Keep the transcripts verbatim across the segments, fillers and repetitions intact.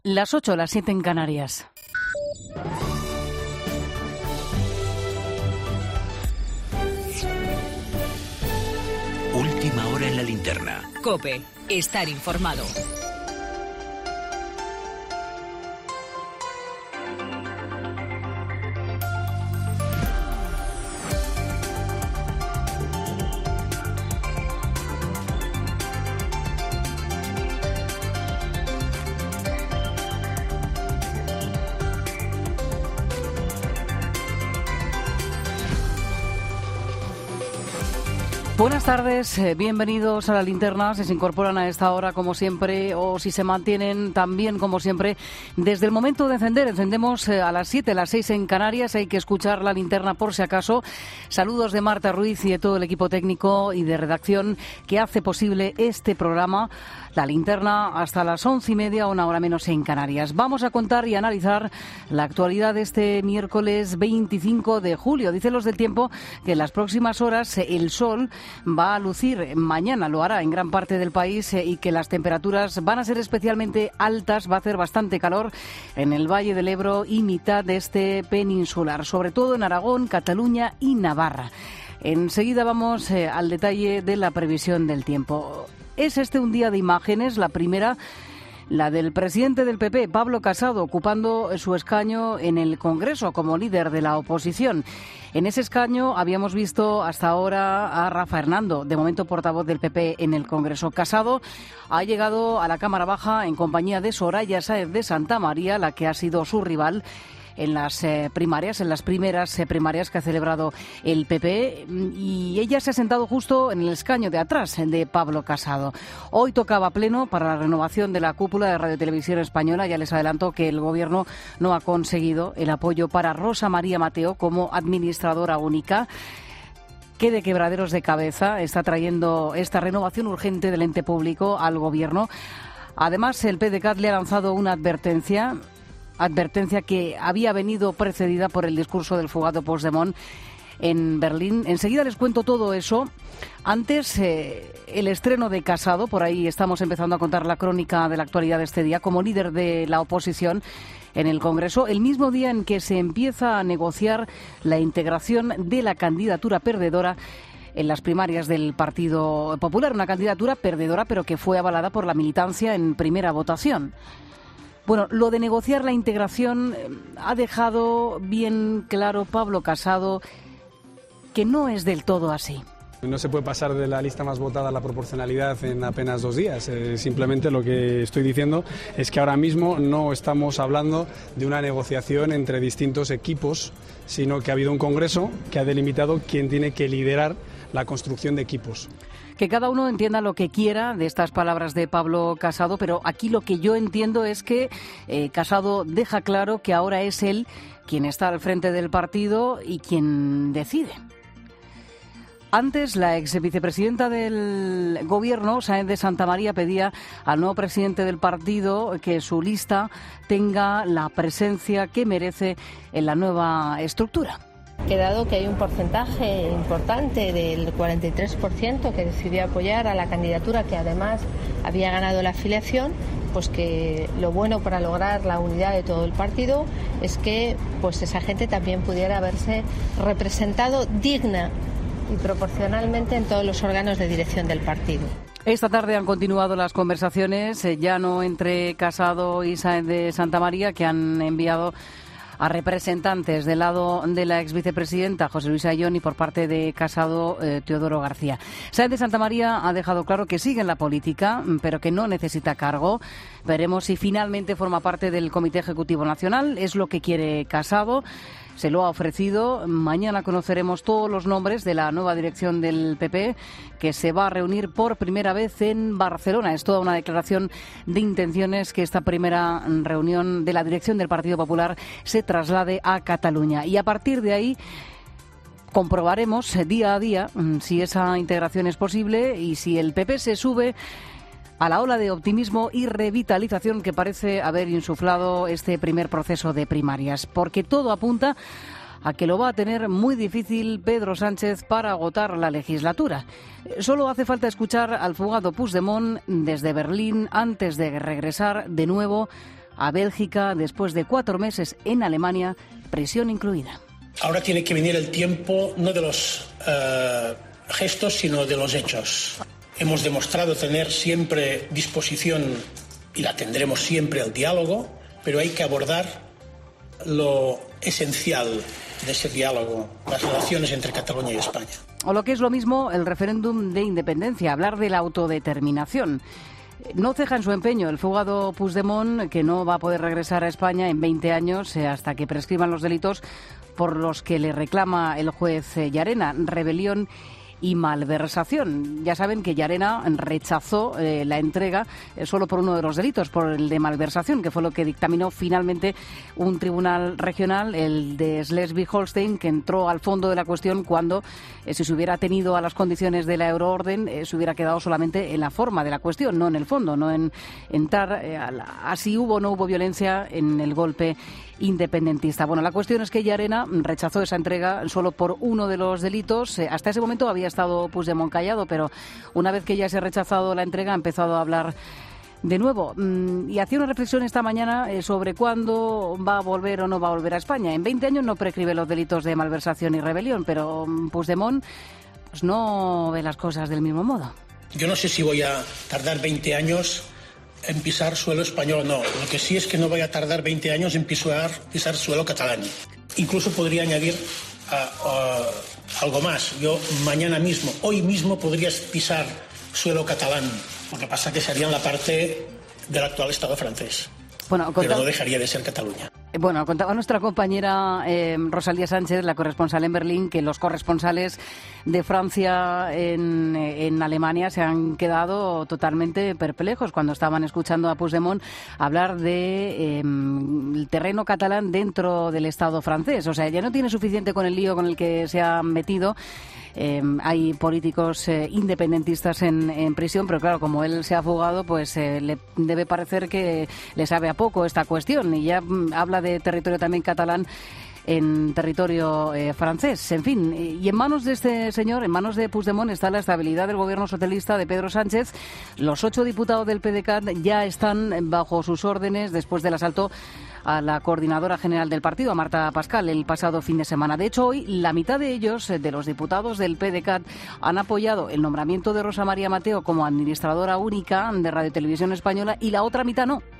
Las ocho, las siete en Canarias. Última hora en la linterna. COPE. Estar informado. Buenas tardes, eh, bienvenidos a la linterna. Si se incorporan a esta hora como siempre o si se mantienen también como siempre desde el momento de encender. Encendemos eh, a las siete, a las seis en Canarias. Hay que escuchar la linterna por si acaso. Saludos de Marta Ruiz y de todo el equipo técnico y de redacción que hace posible este programa. La linterna hasta las once y media, una hora menos en Canarias. Vamos a contar y analizar la actualidad de este miércoles veinticinco de julio. Dicen los del tiempo que en las próximas horas el sol va a lucir, mañana lo hará en gran parte del país, y que las temperaturas van a ser especialmente altas. Va a hacer bastante calor en el Valle del Ebro y mitad de este peninsular, sobre todo en Aragón, Cataluña y Navarra. Enseguida vamos eh, al detalle de la previsión del tiempo. Es este un día de imágenes, la primera, la del presidente del P P, Pablo Casado, ocupando su escaño en el Congreso como líder de la oposición. En ese escaño habíamos visto hasta ahora a Rafa Hernando, de momento portavoz del P P en el Congreso. Casado ha llegado a la Cámara Baja en compañía de Soraya Sáez de Santamaría, la que ha sido su rival en las eh, primarias, en las primeras eh, primarias que ha celebrado el P P, y ella se ha sentado justo en el escaño de atrás de Pablo Casado. Hoy tocaba pleno para la renovación de la cúpula de Radio Televisión Española. Ya les adelanto que el Gobierno no ha conseguido el apoyo para Rosa María Mateo como administradora única. ¿Qué de quebraderos de cabeza está trayendo esta renovación urgente del ente público al Gobierno? Además, el P D C A T le ha lanzado una advertencia Advertencia que había venido precedida por el discurso del fugado Puigdemont en Berlín. Enseguida les cuento todo eso. Antes, eh, el estreno de Casado. Por ahí estamos empezando a contar la crónica de la actualidad de este día como líder de la oposición en el Congreso, el mismo día en que se empieza a negociar la integración de la candidatura perdedora en las primarias del Partido Popular. Una candidatura perdedora, pero que fue avalada por la militancia en primera votación. Bueno, lo de negociar la integración eh, ha dejado bien claro Pablo Casado que no es del todo así. No se puede pasar de la lista más votada a la proporcionalidad en apenas dos días. Eh, simplemente lo que estoy diciendo es que ahora mismo no estamos hablando de una negociación entre distintos equipos, sino que ha habido un Congreso que ha delimitado quién tiene que liderar la construcción de equipos. Que cada uno entienda lo que quiera de estas palabras de Pablo Casado, pero aquí lo que yo entiendo es que eh, Casado deja claro que ahora es él quien está al frente del partido y quien decide. Antes, la ex vicepresidenta del Gobierno, Sáez de Santamaría, pedía al nuevo presidente del partido que su lista tenga la presencia que merece en la nueva estructura. Que dado que hay un porcentaje importante del cuarenta y tres por ciento que decidió apoyar a la candidatura que además había ganado la afiliación, pues que lo bueno para lograr la unidad de todo el partido es que pues esa gente también pudiera verse representado digna y proporcionalmente en todos los órganos de dirección del partido. Esta tarde han continuado las conversaciones, eh, ya no entre Casado y Sáez de Santamaría, que han enviado a representantes del lado de la ex vicepresidenta José Luis Ayón y por parte de Casado, eh, Teodoro García. Sáez de Santamaría ha dejado claro que sigue en la política, pero que no necesita cargo. Veremos si finalmente forma parte del Comité Ejecutivo Nacional. Es lo que quiere Casado. Se lo ha ofrecido. Mañana conoceremos todos los nombres de la nueva dirección del P P, que se va a reunir por primera vez en Barcelona. Es toda una declaración de intenciones que esta primera reunión de la dirección del Partido Popular se traslade a Cataluña. Y a partir de ahí comprobaremos día a día si esa integración es posible y si el P P se sube a la ola de optimismo y revitalización que parece haber insuflado este primer proceso de primarias, porque todo apunta a que lo va a tener muy difícil Pedro Sánchez para agotar la legislatura. Solo hace falta escuchar al fugado Puigdemont desde Berlín antes de regresar de nuevo a Bélgica después de cuatro meses en Alemania, prisión incluida. Ahora tiene que venir el tiempo no de los uh, gestos, sino de los hechos. Hemos demostrado tener siempre disposición, y la tendremos siempre, al diálogo, pero hay que abordar lo esencial de ese diálogo, las relaciones entre Cataluña y España. O lo que es lo mismo, el referéndum de independencia, hablar de la autodeterminación. No ceja en su empeño el fugado Puigdemont, que no va a poder regresar a España en veinte años eh, hasta que prescriban los delitos por los que le reclama el juez eh, Llarena, rebelión y malversación. Ya saben que Llarena rechazó eh, la entrega eh, solo por uno de los delitos, por el de malversación, que fue lo que dictaminó finalmente un tribunal regional, el de Schleswig-Holstein, que entró al fondo de la cuestión cuando, eh, si se hubiera tenido a las condiciones de la euroorden, eh, se hubiera quedado solamente en la forma de la cuestión, no en el fondo, no en entrar eh, a, la, a si hubo o no hubo violencia en el golpe independentista. Bueno, la cuestión es que Llarena rechazó esa entrega solo por uno de los delitos. Eh, hasta ese momento había estado Puigdemont callado, pero una vez que ya se ha rechazado la entrega ha empezado a hablar de nuevo. Mm, y hacía una reflexión esta mañana eh, sobre cuándo va a volver o no va a volver a España. En veinte años no prescribe los delitos de malversación y rebelión, pero mm, Puigdemont pues, no ve las cosas del mismo modo. Yo no sé si voy a tardar veinte años en pisar suelo español o no. Lo que sí es que no voy a tardar veinte años en pisar, pisar suelo catalán. Incluso podría añadir uh, uh, algo más. Yo mañana mismo, hoy mismo, podría pisar suelo catalán. Lo que pasa es que sería en la parte del actual Estado francés. Bueno, contaba, pero no dejaría de ser Cataluña. Bueno, contaba nuestra compañera eh, Rosalía Sánchez, la corresponsal en Berlín, que los corresponsales de Francia en, en Alemania se han quedado totalmente perplejos cuando estaban escuchando a Puigdemont hablar de eh, el terreno catalán dentro del Estado francés. O sea, ya no tiene suficiente con el lío con el que se ha metido. Eh, hay políticos eh, independentistas en, en prisión, pero claro, como él se ha fugado, pues eh, le debe parecer que le sabe a poco esta cuestión, y ya mm, habla de territorio también catalán en territorio eh, francés. En fin, y en manos de este señor, en manos de Puigdemont, está la estabilidad del gobierno socialista de Pedro Sánchez. Los ocho diputados del P D C A T ya están bajo sus órdenes después del asalto a la coordinadora general del partido, a Marta Pascal, el pasado fin de semana. De hecho, hoy la mitad de ellos, de los diputados del P D C A T, han apoyado el nombramiento de Rosa María Mateo como administradora única de Radio Televisión Española, y la otra mitad no.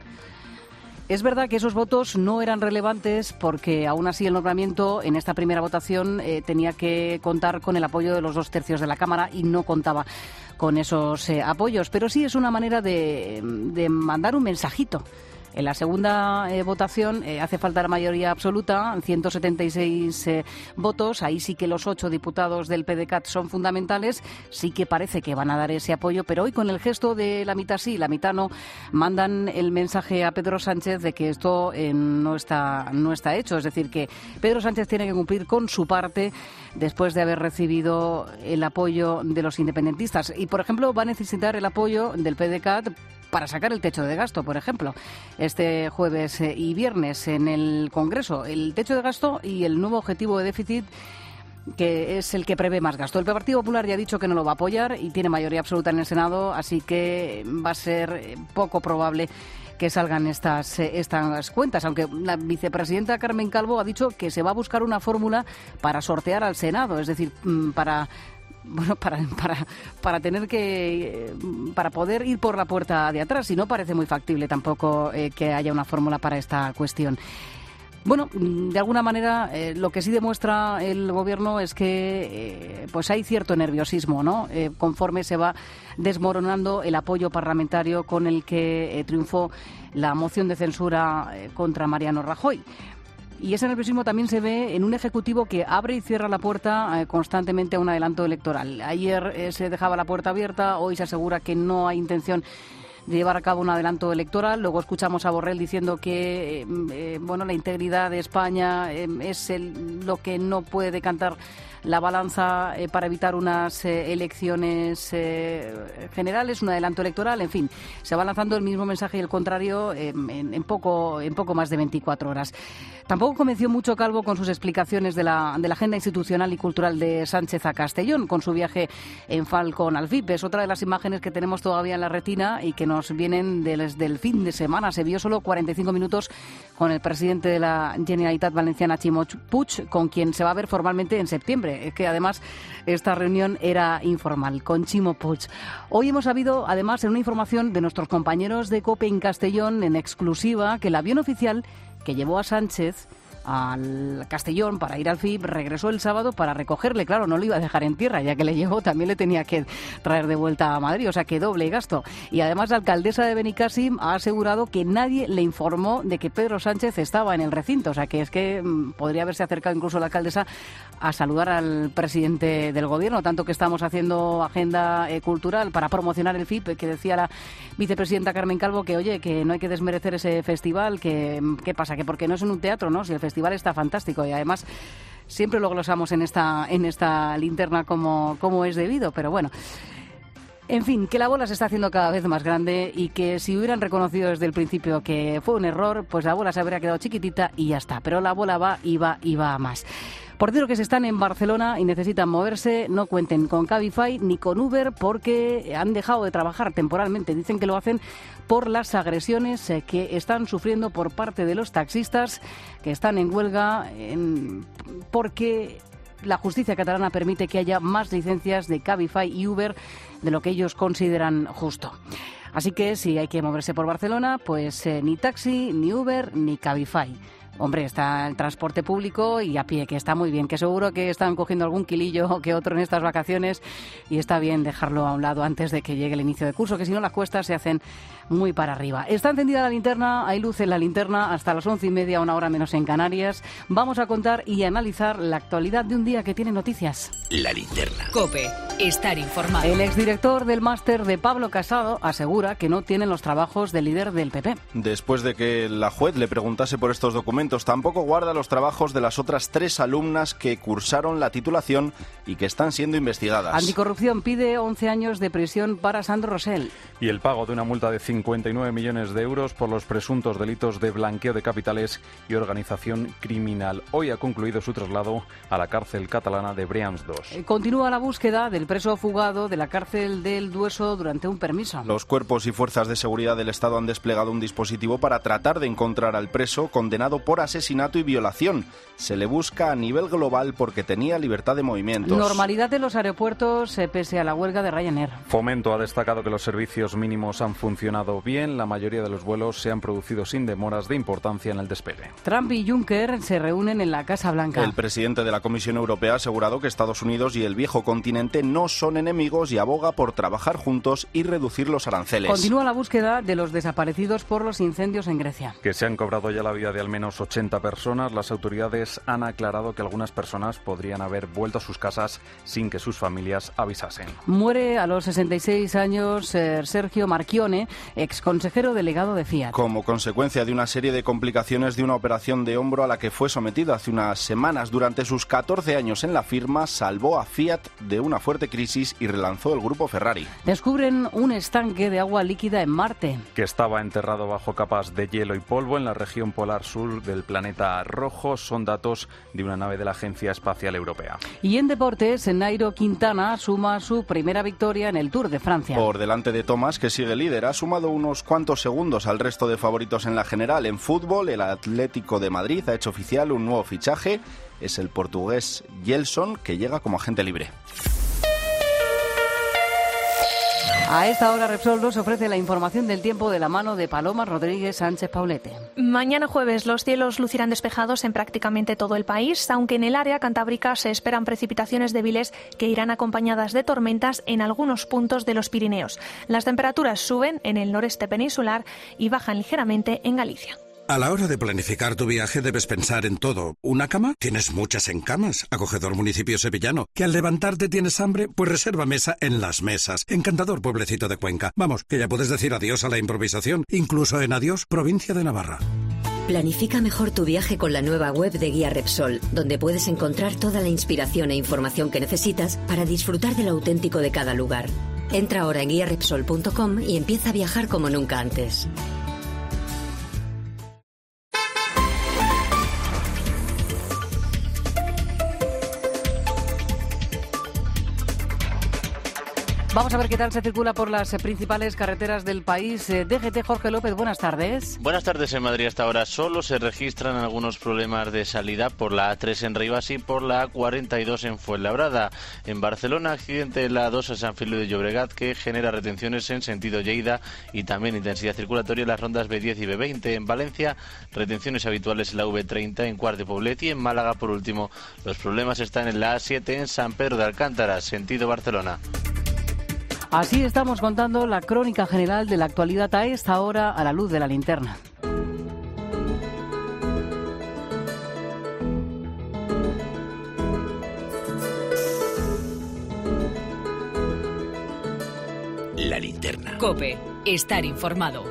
Es verdad que esos votos no eran relevantes porque, aún así, el nombramiento en esta primera votación eh, tenía que contar con el apoyo de los dos tercios de la Cámara y no contaba con esos eh, apoyos. Pero sí es una manera de, de mandar un mensajito. En la segunda eh, votación eh, hace falta la mayoría absoluta, ciento setenta y seis eh, votos. Ahí sí que los ocho diputados del P D C A T son fundamentales. Sí que parece que van a dar ese apoyo, pero hoy, con el gesto de la mitad sí, la mitad no, mandan el mensaje a Pedro Sánchez de que esto eh, no está, no está hecho. Es decir, que Pedro Sánchez tiene que cumplir con su parte después de haber recibido el apoyo de los independentistas. Y, por ejemplo, va a necesitar el apoyo del P D C A T para sacar el techo de gasto, por ejemplo, este jueves eh, y viernes en el Congreso. El techo de gasto y el nuevo objetivo de déficit, que es el que prevé más gasto. El Partido Popular ya ha dicho que no lo va a apoyar y tiene mayoría absoluta en el Senado, así que va a ser poco probable que salgan estas, estas cuentas, aunque la vicepresidenta Carmen Calvo ha dicho que se va a buscar una fórmula para sortear al Senado, es decir, para... Bueno, para, para, para tener que, para poder ir por la puerta de atrás, y no parece muy factible tampoco eh, que haya una fórmula para esta cuestión. Bueno, de alguna manera eh, lo que sí demuestra el gobierno es que eh, pues hay cierto nerviosismo, ¿no? Eh, conforme se va desmoronando el apoyo parlamentario con el que eh, triunfó la moción de censura eh, contra Mariano Rajoy. Y ese nerviosismo también se ve en un Ejecutivo que abre y cierra la puerta eh, constantemente a un adelanto electoral. Ayer eh, se dejaba la puerta abierta, hoy se asegura que no hay intención de llevar a cabo un adelanto electoral. Luego escuchamos a Borrell diciendo que eh, bueno, la integridad de España eh, es el, lo que no puede decantar la balanza eh, para evitar unas eh, elecciones eh, generales, un adelanto electoral. En fin, se va lanzando el mismo mensaje y el contrario eh, en, en, poco, en poco más de veinticuatro horas. Tampoco convenció mucho Calvo con sus explicaciones de la, de la agenda institucional y cultural de Sánchez a Castellón, con su viaje en Falcon al V I P. Es otra de las imágenes que tenemos todavía en la retina y que nos vienen desde el fin de semana. Se vio solo cuarenta y cinco minutos con el presidente de la Generalitat Valenciana, Ximo Puig, con quien se va a ver formalmente en septiembre. Es que además esta reunión era informal, con Ximo Puig. Hoy hemos sabido, además, en una información de nuestros compañeros de COPE en Castellón, en exclusiva, que el avión oficial que llevó a Sánchez al Castellón para ir al F I B regresó el sábado para recogerle. Claro, no lo iba a dejar en tierra, ya que le llevó, también le tenía que traer de vuelta a Madrid, o sea que doble gasto. Y además la alcaldesa de Benicàssim ha asegurado que nadie le informó de que Pedro Sánchez estaba en el recinto, o sea que es que mmm, podría haberse acercado incluso la alcaldesa a saludar al presidente del gobierno, tanto que estamos haciendo agenda eh, cultural para promocionar el F I B, que decía la vicepresidenta Carmen Calvo que, oye, que no hay que desmerecer ese festival, que ¿qué pasa? Que porque no es en un teatro, ¿no? Si el festival está fantástico y además siempre lo glosamos en esta en esta linterna como, como es debido, pero bueno. En fin, que la bola se está haciendo cada vez más grande y que si hubieran reconocido desde el principio que fue un error, pues la bola se habría quedado chiquitita y ya está. Pero la bola va y va y va a más. Por cierto, que si están en Barcelona y necesitan moverse, no cuenten con Cabify ni con Uber porque han dejado de trabajar temporalmente. Dicen que lo hacen por las agresiones que están sufriendo por parte de los taxistas que están en huelga en, porque la justicia catalana permite que haya más licencias de Cabify y Uber de lo que ellos consideran justo. Así que si hay que moverse por Barcelona, pues eh, ni taxi, ni Uber, ni Cabify. Hombre, está el transporte público y a pie, que está muy bien, que seguro que están cogiendo algún kilillo que otro en estas vacaciones y está bien dejarlo a un lado antes de que llegue el inicio de curso, que si no las cuestas se hacen muy para arriba. Está encendida la linterna, hay luz en la linterna hasta las once y media, una hora menos en Canarias. Vamos a contar y analizar la actualidad de un día que tiene noticias. La linterna. COPE, estar informado. El exdirector del máster de Pablo Casado asegura que no tienen los trabajos del líder del P P. Después de que la juez le preguntase por estos documentos, tampoco guarda los trabajos de las otras tres alumnas que cursaron la titulación y que están siendo investigadas. Anticorrupción pide once años de prisión para Sandro Rosell. Y el pago de una multa de cincuenta y nueve millones de euros por los presuntos delitos de blanqueo de capitales y organización criminal. Hoy ha concluido su traslado a la cárcel catalana de Brians dos. Continúa la búsqueda del preso fugado de la cárcel del Dueso durante un permiso. Los cuerpos y fuerzas de seguridad del Estado han desplegado un dispositivo para tratar de encontrar al preso condenado por asesinato y violación. Se le busca a nivel global porque tenía libertad de movimientos. Normalidad de los aeropuertos eh, pese a la huelga de Ryanair. Fomento ha destacado que los servicios mínimos han funcionado bien. La mayoría de los vuelos se han producido sin demoras de importancia en el despegue. Trump y Juncker se reúnen en la Casa Blanca. El presidente de la Comisión Europea ha asegurado que Estados Unidos y el viejo continente no son enemigos y aboga por trabajar juntos y reducir los aranceles. Continúa la búsqueda de los desaparecidos por los incendios en Grecia. Que se han cobrado ya la vida de al menos ochenta personas. Las autoridades han aclarado que algunas personas podrían haber vuelto a sus casas sin que sus familias avisasen. Muere a los sesenta y seis años eh, Sergio Marchionne, ex consejero delegado de Fiat. Como consecuencia de una serie de complicaciones de una operación de hombro a la que fue sometido hace unas semanas, durante sus catorce años en la firma, salvó a Fiat de una fuerte crisis y relanzó el grupo Ferrari. Descubren un estanque de agua líquida en Marte. Que estaba enterrado bajo capas de hielo y polvo en la región polar sur del planeta rojo. Son datos de una nave de la Agencia Espacial Europea. Y en deportes, Nairo Quintana suma su primera victoria en el Tour de Francia. Por delante de Thomas, que sigue líder, ha sumado unos cuantos segundos al resto de favoritos en la general. En fútbol, el Atlético de Madrid ha hecho oficial un nuevo fichaje. Es el portugués Gelson, que llega como agente libre. A esta hora Repsol nos ofrece la información del tiempo de la mano de Paloma Rodríguez Sánchez Paulete. Mañana jueves los cielos lucirán despejados en prácticamente todo el país, aunque en el área cantábrica se esperan precipitaciones débiles que irán acompañadas de tormentas en algunos puntos de los Pirineos. Las temperaturas suben en el noreste peninsular y bajan ligeramente en Galicia. A la hora de planificar tu viaje debes pensar en todo. ¿Una cama? Tienes muchas en Camas, acogedor municipio sevillano. ¿Que al levantarte tienes hambre? Pues reserva mesa en Las Mesas. Encantador pueblecito de Cuenca. Vamos, que ya puedes decir adiós a la improvisación, incluso en adiós, provincia de Navarra. Planifica mejor tu viaje con la nueva web de Guía Repsol, donde puedes encontrar toda la inspiración e información que necesitas para disfrutar de lo auténtico de cada lugar. Entra ahora en guía repsol punto com y empieza a viajar como nunca antes. Vamos a ver qué tal se circula por las principales carreteras del país. D G T, Jorge López, buenas tardes. Buenas tardes. En Madrid hasta ahora solo se registran algunos problemas de salida por la A tres en Rivas y por la A cuarenta y dos en Fuenlabrada. En Barcelona, accidente en la A dos a San Feliu de Llobregat que genera retenciones en sentido Lleida y también intensidad circulatoria en las rondas B diez y B veinte. En Valencia, retenciones habituales en la V treinta en Quart de Poblet y en Málaga, por último, los problemas están en la A siete en San Pedro de Alcántara, sentido Barcelona. Así estamos contando la crónica general de la actualidad a esta hora a la luz de la linterna. La linterna. COPE. Estar informado.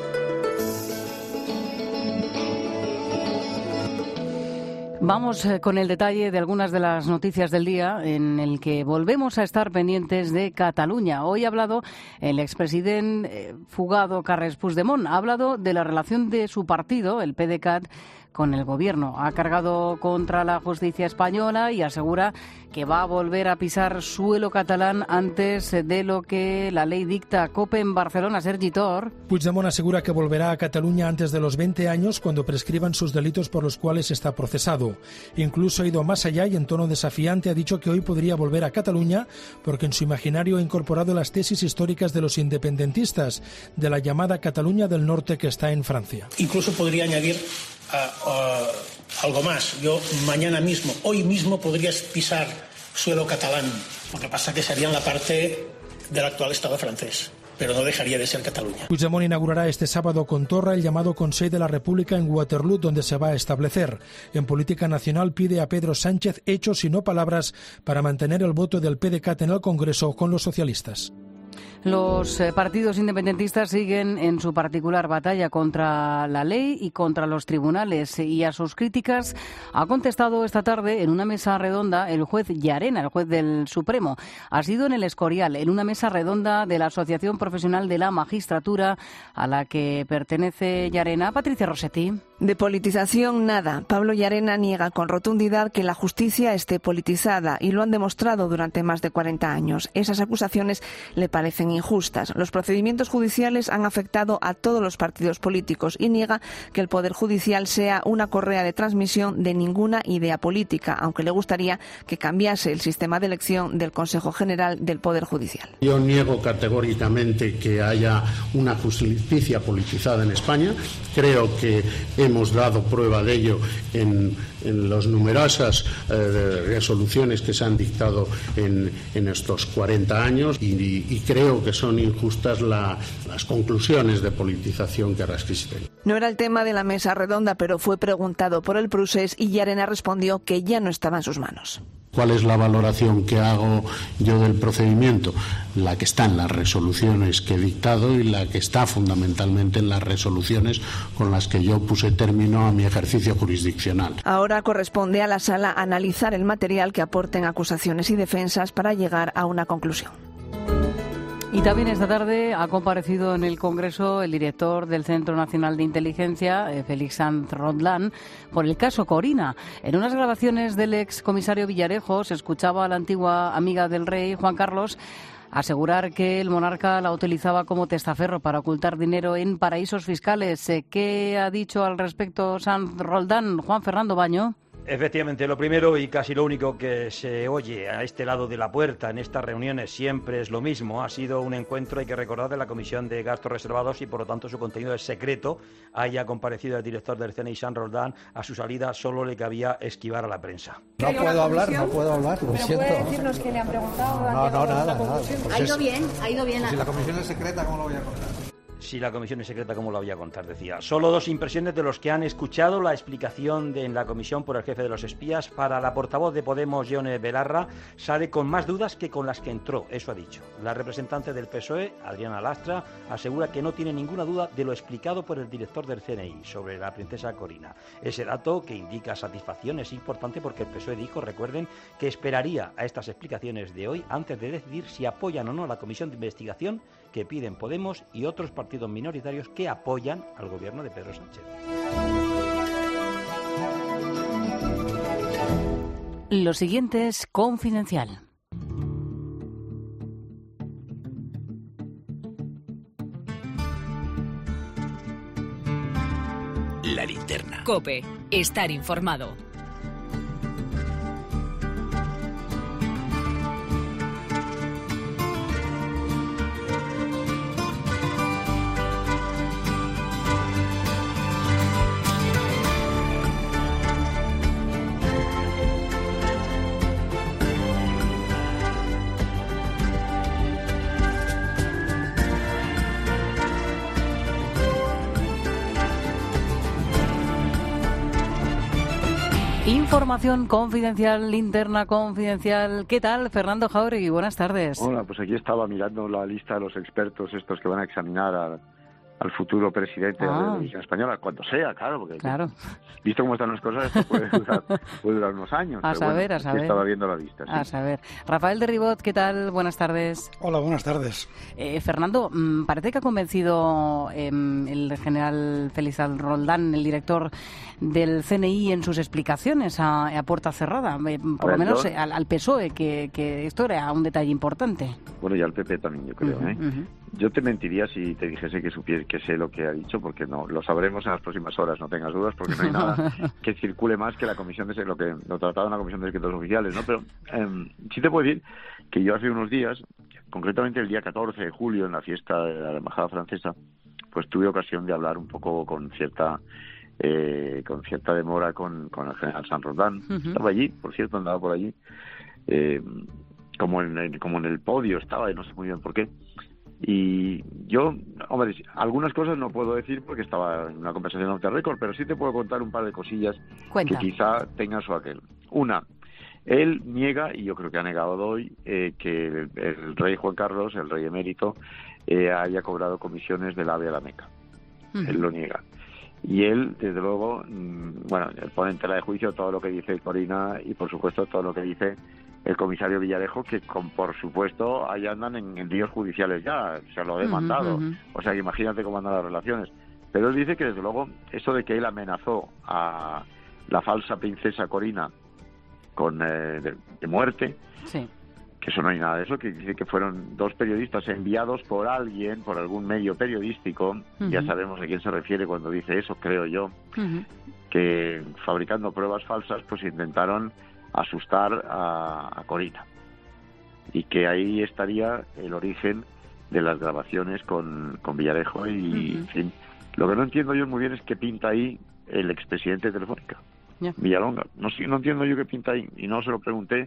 Vamos con el detalle de algunas de las noticias del día en el que volvemos a estar pendientes de Cataluña. Hoy ha hablado el expresidente fugado Carles Puigdemont. Ha hablado de la relación de su partido, el PDeCAT, con el gobierno. Ha cargado contra la justicia española y asegura que va a volver a pisar suelo catalán antes de lo que la ley dicta. COPE en Barcelona, Sergi Tor. Puigdemont asegura que volverá a Cataluña antes de los veinte años cuando prescriban sus delitos por los cuales está procesado. Incluso ha ido más allá y en tono desafiante ha dicho que hoy podría volver a Cataluña porque en su imaginario ha incorporado las tesis históricas de los independentistas de la llamada Cataluña del Norte que está en Francia. Incluso podría añadir Uh, uh, algo más. Yo mañana mismo, hoy mismo podría pisar suelo catalán. Lo que pasa que sería en la parte del actual Estado francés, pero no dejaría de ser Cataluña. Puigdemont inaugurará este sábado con Torra el llamado Consell de la República en Waterloo, donde se va a establecer. En política nacional pide a Pedro Sánchez hechos y no palabras para mantener el voto del PDeCAT en el Congreso con los socialistas. Los eh, partidos independentistas siguen en su particular batalla contra la ley y contra los tribunales, y a sus críticas ha contestado esta tarde en una mesa redonda el juez Llarena, el juez del Supremo. Ha sido en el Escorial, en una mesa redonda de la Asociación Profesional de la Magistratura a la que pertenece Llarena. Patricia Rossetti. De politización, nada. Pablo Llarena niega con rotundidad que la justicia esté politizada y lo han demostrado durante más de cuarenta años. Esas acusaciones le parecen injustas. Los procedimientos judiciales han afectado a todos los partidos políticos y niega que el Poder Judicial sea una correa de transmisión de ninguna idea política, aunque le gustaría que cambiase el sistema de elección del Consejo General del Poder Judicial. Yo niego categóricamente que haya una justicia politizada en España. Creo que hemos dado prueba de ello en, en las numerosas eh, resoluciones que se han dictado en, en estos cuarenta años y, y creo que son injustas la, las conclusiones de politización que existen. No era el tema de la mesa redonda, pero fue preguntado por el Prusés y Llarena respondió que ya no estaba en sus manos. ¿Cuál es la valoración que hago yo del procedimiento? La que está en las resoluciones que he dictado y la que está fundamentalmente en las resoluciones con las que yo puse término a mi ejercicio jurisdiccional. Ahora corresponde a la Sala analizar el material que aporten acusaciones y defensas para llegar a una conclusión. Y también esta tarde ha comparecido en el Congreso el director del Centro Nacional de Inteligencia, Félix Sanz Rodlán, por el caso Corina. En unas grabaciones del ex comisario Villarejo se escuchaba a la antigua amiga del rey, Juan Carlos, asegurar que el monarca la utilizaba como testaferro para ocultar dinero en paraísos fiscales. ¿Qué ha dicho al respecto Sanz Rodlán? Juan Fernando Baño. Efectivamente, lo primero y casi lo único que se oye a este lado de la puerta en estas reuniones siempre es lo mismo. Ha sido un encuentro, hay que recordar, de la Comisión de Gastos Reservados y por lo tanto su contenido es secreto. Haya comparecido el director del C N I, Sanz Rodlán, a su salida solo le cabía esquivar a la prensa. No puedo hablar, no puedo hablar, lo siento. ¿Puede decirnos qué le han preguntado? No, no, nada, nada. Pues ha ido bien, ha ido bien. Si la comisión es secreta, ¿cómo lo voy a contar? Si la comisión es secreta, ¿cómo la voy a contar? Decía. Solo dos impresiones de los que han escuchado la explicación de, en la comisión por el jefe de los espías. Para la portavoz de Podemos, Ione Belarra, sale con más dudas que con las que entró, eso ha dicho. La representante del P S O E, Adriana Lastra, asegura que no tiene ninguna duda de lo explicado por el director del C N I sobre la princesa Corina. Ese dato, que indica satisfacción, es importante porque el P S O E dijo, recuerden, que esperaría a estas explicaciones de hoy antes de decidir si apoyan o no la comisión de investigación que piden Podemos y otros partidos minoritarios que apoyan al gobierno de Pedro Sánchez. Lo siguiente es confidencial. COPE. Estar informado. Información confidencial, linterna confidencial. ¿Qué tal, Fernando Jáuregui? Buenas tardes. Hola, pues aquí estaba mirando la lista de los expertos estos que van a examinar a, al futuro presidente ah. de la televisión española, cuando sea, claro, porque claro. visto cómo están las cosas, esto puede durar, puede durar unos años. A pero saber, bueno, a saber. Estaba viendo la lista. Sí. A saber. Rafael de Ribot, ¿qué tal? Buenas tardes. Hola, buenas tardes. Eh, Fernando, mmm, parece que ha convencido eh, el general Félix Roldán, el director del C N I, en sus explicaciones a, a puerta cerrada, eh, por a lo ver, menos yo... eh, al, al P S O E, que, que esto era un detalle importante. Bueno, y al P P también, yo creo. Uh-huh, ¿eh? uh-huh. Yo te mentiría si te dijese que supiera, que sé lo que ha dicho, porque no lo sabremos en las próximas horas, no tengas dudas, porque no hay nada que circule más que la comisión de lo que lo tratado en la comisión de secretos oficiales, ¿no? Pero eh, sí te puedo decir que yo hace unos días, concretamente el día catorce de julio, en la fiesta de la embajada francesa, pues tuve ocasión de hablar un poco con cierta eh, con cierta demora con, con el general San Roldán. Uh-huh. Estaba allí, por cierto, andaba por allí, eh, como en el, como en el podio estaba, y no sé muy bien por qué. Y yo, hombre, algunas cosas no puedo decir porque estaba en una conversación off the record, pero sí te puedo contar un par de cosillas Cuenta. que quizá tengan su aquel. Una, él niega, y yo creo que ha negado hoy, eh, que el, el rey Juan Carlos, el rey emérito, eh, haya cobrado comisiones del AVE a la Meca. Uh-huh. Él lo niega. Y él, desde luego, mmm, bueno, él pone en tela de juicio todo lo que dice Corina y, por supuesto, todo lo que dice el comisario Villarejo, que con, por supuesto ahí andan en, en líos judiciales ya, se lo he demandado, uh-huh, uh-huh. O sea que imagínate cómo andan las relaciones. Pero él dice que desde luego eso de que él amenazó a la falsa princesa Corina con eh, de, de muerte, sí. que eso no hay nada de eso, que dice que fueron dos periodistas enviados por alguien, por algún medio periodístico, uh-huh. Ya sabemos a quién se refiere cuando dice eso, creo yo, uh-huh. que fabricando pruebas falsas pues intentaron asustar a, a Corina, y que ahí estaría el origen de las grabaciones con, con Villarejo y, uh-huh. En fin, lo que no entiendo yo muy bien es qué pinta ahí el expresidente de Telefónica, yeah. Villalonga, no, no entiendo yo qué pinta ahí, y no se lo pregunté,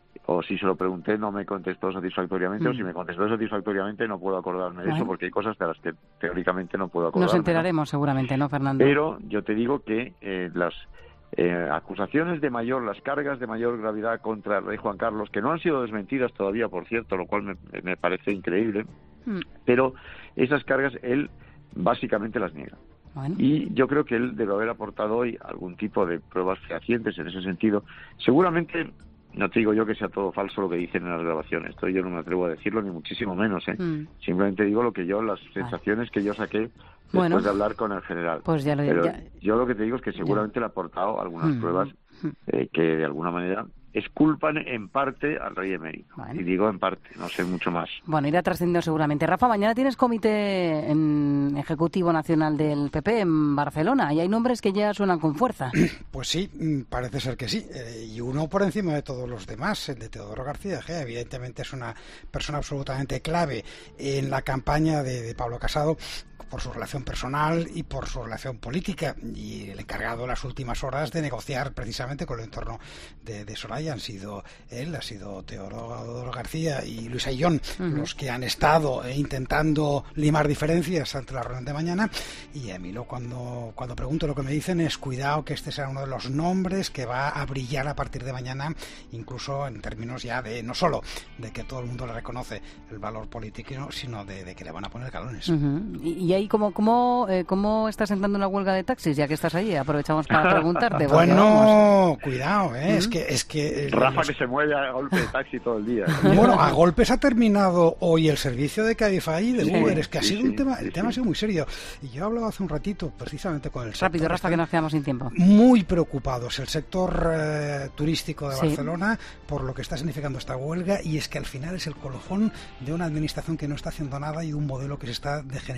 o si se lo pregunté no me contestó satisfactoriamente, uh-huh. O si me contestó satisfactoriamente no puedo acordarme de bueno. eso, porque hay cosas de las que teóricamente no puedo acordarme. Nos enteraremos, ¿no? Seguramente, ¿no, Fernando? Pero yo te digo que eh, las Eh, acusaciones de mayor, las cargas de mayor gravedad contra el rey Juan Carlos, que no han sido desmentidas todavía, por cierto, lo cual me, me parece increíble, mm. pero esas cargas él básicamente las niega. Bueno. Y yo creo que él debe haber aportado hoy algún tipo de pruebas fehacientes en ese sentido. Seguramente, no te digo yo que sea todo falso lo que dicen en las grabaciones, esto yo no me atrevo a decirlo, ni muchísimo menos, ¿eh? Mm. Simplemente digo lo que yo, las sensaciones que yo saqué después bueno, de hablar con el general. Pues ya lo Pero ya, yo lo que te digo es que seguramente ya. le ha aportado algunas mm. pruebas eh, que de alguna manera exculpan en parte al rey emérito. Bueno. Y digo en parte, no sé mucho más. Bueno, irá trascendiendo seguramente. Rafa, mañana tienes comité en Ejecutivo Nacional del P P en Barcelona y hay nombres que ya suenan con fuerza. Pues sí, parece ser que sí. Eh, y uno por encima de todos los demás, el de Teodoro García, que evidentemente es una persona absolutamente clave en la campaña de, de Pablo Casado, por su relación personal y por su relación política, y el encargado en las últimas horas de negociar precisamente con el entorno de, de Soraya han sido él, ha sido Teodoro García y Luis Ayllón, uh-huh. los que han estado intentando limar diferencias ante la reunión de mañana. Y a mí lo, cuando, cuando pregunto lo que me dicen es cuidado que este sea uno de los nombres que va a brillar a partir de mañana, incluso en términos ya de no solo de que todo el mundo le reconoce el valor político, sino de, de que le van a poner galones. Uh-huh. Y, y ahí cómo, cómo, eh, cómo estás entrando en la huelga de taxis, ya que estás allí, aprovechamos para preguntarte. Bueno, vamos. cuidado, ¿eh? Uh-huh. es que es que Rafa los... que se mueve a golpe de taxi todo el día. Bueno, a golpes ha terminado hoy el servicio de Cabify de sí, Uber, es que ha sido sí, un tema, sí, el tema sí. ha sido muy serio. Y yo hablaba hace un ratito precisamente con el sector. Rápido, Rafa, que nos quedamos sin tiempo. Muy preocupados el sector eh, turístico de sí. Barcelona por lo que está significando esta huelga, y es que al final es el colofón de una administración que no está haciendo nada y un modelo que se está degenerando día a día.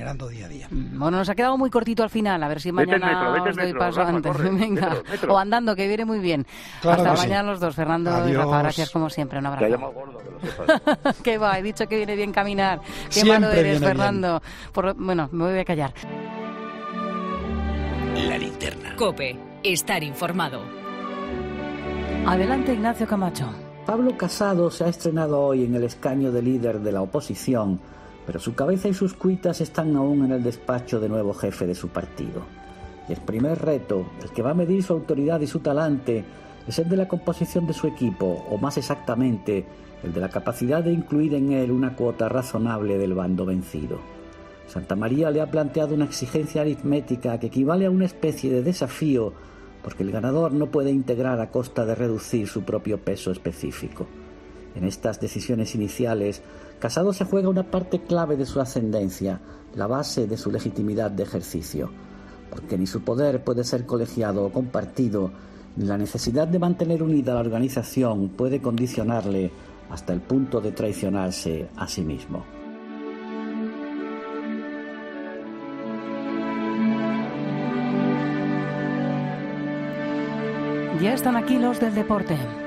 día. Bueno, nos ha quedado muy cortito al final, a ver si Vete mañana metro, vete os doy metro, paso Rafa, antes. corre, Venga, metro, metro. o andando, que viene muy bien. Claro Hasta que sí. mañana los dos, Fernando y Adiós. Rafa, gracias como siempre, un Que abrazo. haya más gordo, que lo sepas. ¿Qué va? He dicho que viene bien caminar. Qué Siempre malo eres, viene Fernando. Por- bueno, me voy a callar. La linterna. Cope, estar informado. Adelante, Ignacio Camacho. Pablo Casado se ha estrenado hoy en el escaño de líder de la oposición, pero su cabeza y sus cuitas están aún en el despacho de nuevo jefe de su partido. Y el primer reto, el que va a medir su autoridad y su talante, es el de la composición de su equipo, o más exactamente, el de la capacidad de incluir en él una cuota razonable del bando vencido. Santa María le ha planteado una exigencia aritmética que equivale a una especie de desafío, porque el ganador no puede integrar a costa de reducir su propio peso específico. En estas decisiones iniciales, Casado se juega una parte clave de su ascendencia, la base de su legitimidad de ejercicio, porque ni su poder puede ser colegiado o compartido, ni la necesidad de mantener unida la organización puede condicionarle hasta el punto de traicionarse a sí mismo. Ya están aquí los del deporte.